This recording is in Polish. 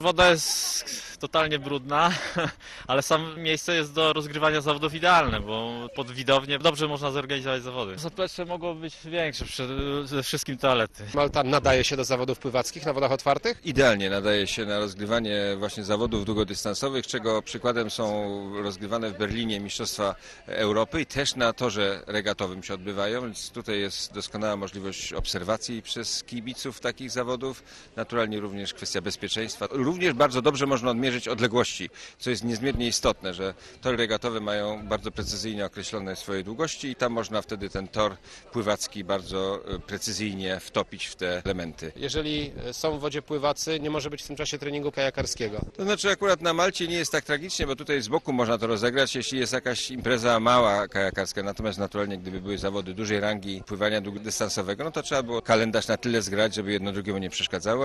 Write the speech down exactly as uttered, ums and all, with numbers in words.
Woda jest totalnie brudna, ale samo miejsce jest do rozgrywania zawodów idealne, bo pod widownię dobrze można zorganizować zawody. Zaplecze mogło być większe, przede wszystkim toalety. Malta nadaje się do zawodów pływackich na wodach otwartych? Idealnie nadaje się na rozgrywanie właśnie zawodów długodystansowych, czego przykładem są rozgrywane w Berlinie Mistrzostwa Europy i też na torze regatowym się odbywają, więc tutaj jest doskonała możliwość obserwacji przez kibiców takich zawodów, naturalnie również kwestia bezpieczeństwa. Również bardzo dobrze można odmierzyć odległości, co jest niezmiernie istotne, że tory regatowe mają bardzo precyzyjnie określone swoje długości i tam można wtedy ten tor pływacki bardzo precyzyjnie wtopić w te elementy. Jeżeli są w wodzie pływacy, nie może być w tym czasie treningu kajakarskiego. To znaczy akurat na Malcie nie jest tak tragicznie, bo tutaj z boku można to rozegrać, jeśli jest jakaś impreza mała kajakarska, natomiast naturalnie gdyby były zawody dużej rangi pływania długodystansowego, no to trzeba było kalendarz na tyle zgrać, żeby jedno drugiemu nie przeszkadzało.